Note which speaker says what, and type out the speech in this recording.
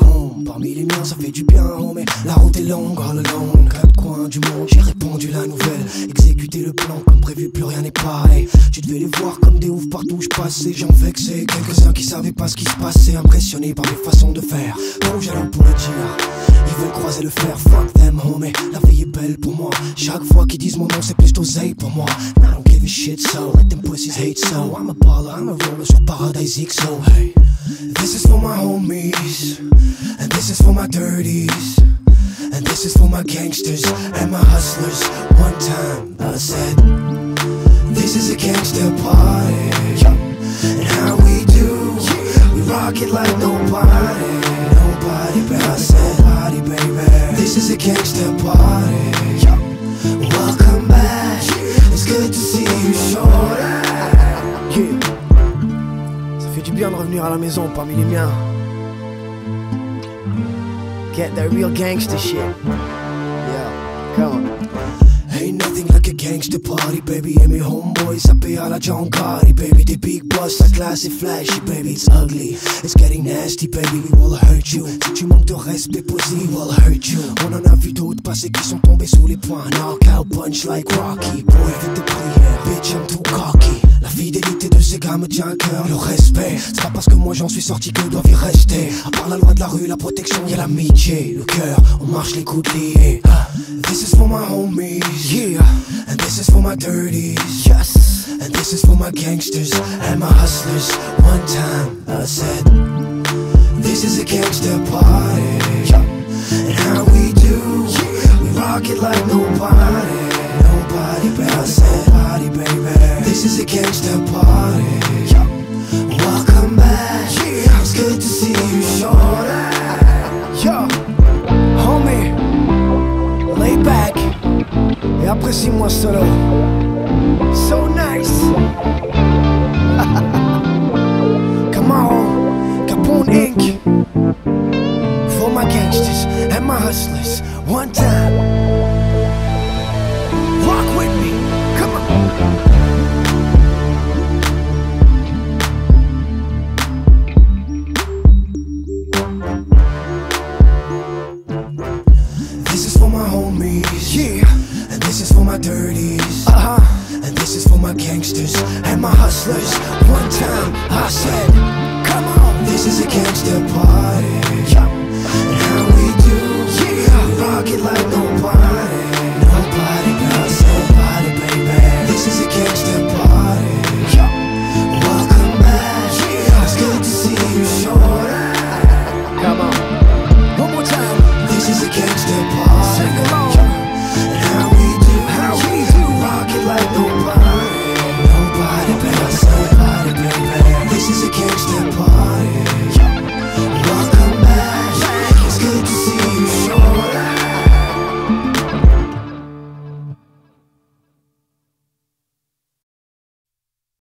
Speaker 1: home. Parmi les miens, ça fait du bien, oh, mais la route est longue, all alone. Quatre coins du monde, j'ai répondu la nouvelle. Exécuté le plan comme prévu, plus rien n'est pareil. Tu devais les voir comme des oufs partout où je passais. J'en vexais quelques-uns qui savaient pas ce qui se passait, impressionnés par mes façons de faire. Donc j'ai l'air pour le dire, ils veulent croiser le fer, fuck them, homie. La vie est belle pour moi. Chaque fois qu'ils disent mon nom, c'est plus d'oseille pour moi. I don't give a shit, so let them pussies hate, so I'm a baller, I'm a roller sur Paradise XO. Hey, this is for my homies, and this is for my dirties, and this is for my gangsters and my hustlers. One time I said, this is a gangster party, and how we do, we rock it like nobody, nobody. But I said, party baby, this is a gangster party. Welcome back, it's good to see you short. Yeah. Ça fait du bien de revenir à la maison parmi les miens. Get that real gangster shit. Yeah, come on. Ain't nothing like a gangster party, baby. Et mes homeboys, ça paye à la John Gotti, baby. Des big boss, la classe est flashy, baby. It's ugly, it's getting nasty, baby. We will hurt you. Si tu manques de respect, pussy, we will hurt you. On en a vu d'autres passer qui sont tombés sous les poings. Knockout punch like Rocky. Boy, vite de prière, bitch, I'm too cocky. La fidélité de ces gars me tient à cœur. Le respect, c'est pas parce que moi j'en suis sorti que doivent y rester. À part la loi de la rue, la protection, y'a l'amitié. Le cœur, on marche les coudes liés. This is for my homies, yeah. And this is for my dirties, yes. And this is for my gangsters and my hustlers. One time I said, this is a gangster party, and how we do, we rock it like nobody, nobody. But I said, party baby, this is a gangster party. Welcome back, it's good to see you shorty. Yo, homie, lay back et apprécie-moi solo. So nice. Come on, Capone Inc. For my gangsters and my hustlers. One time. Rock with me. Come on. This is for my homies, yeah. And this is for my dirties, and this is for my gangsters and my hustlers. One time I said, come on, this is a gangster party, and how we do, yeah. We rock it like